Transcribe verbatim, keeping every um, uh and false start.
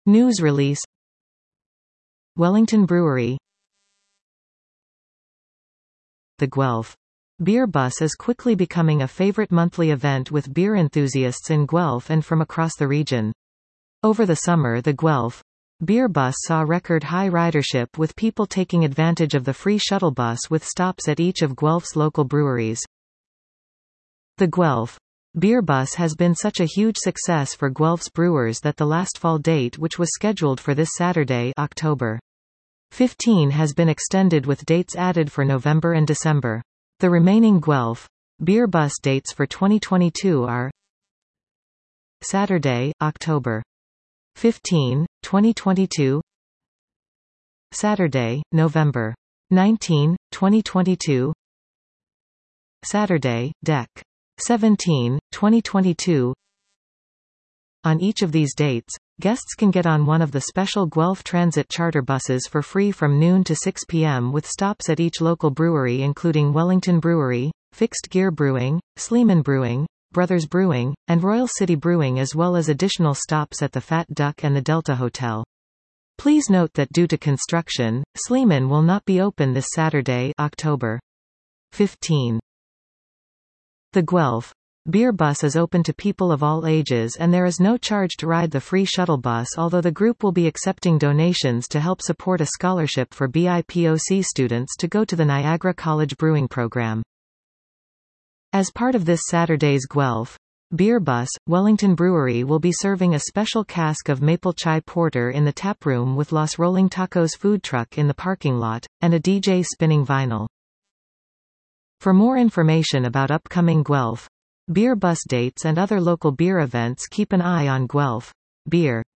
News release. Wellington Brewery. The Guelph Beer Bus is quickly becoming a favorite monthly event with beer enthusiasts in Guelph and from across the region. Over the summer, the Guelph Beer Bus saw record high ridership, with people taking advantage of the free shuttle bus with stops at each of Guelph's local breweries. The Guelph Beer Bus has been such a huge success for Guelph's brewers that the last fall date, which was scheduled for this Saturday, October fifteenth, has been extended with dates added for November and December. The remaining Guelph Beer Bus dates for twenty twenty-two are Saturday, October fifteenth, twenty twenty-two. Saturday, November nineteenth, twenty twenty-two. Saturday, December seventeenth, twenty twenty-two. On each of these dates, guests can get on one of the special Guelph Transit charter buses for free from noon to six p m with stops at each local brewery including Wellington Brewery, Fixed Gear Brewing, Sleeman Brewing, Brothers Brewing, and Royal City Brewing, as well as additional stops at the Fat Duck and the Delta Hotel. Please note that due to construction, Sleeman will not be open this Saturday, October fifteenth. The Guelph Beer Bus is open to people of all ages and there is no charge to ride the free shuttle bus, although the group will be accepting donations to help support a scholarship for B I P O C students to go to the Niagara College Brewing Program. As part of this Saturday's Guelph Beer Bus, Wellington Brewery will be serving a special cask of maple chai porter in the taproom with Los Rolling Tacos food truck in the parking lot, and a D J spinning vinyl. For more information about upcoming Guelph Beer Bus dates and other local beer events, keep an eye on Guelph Beer.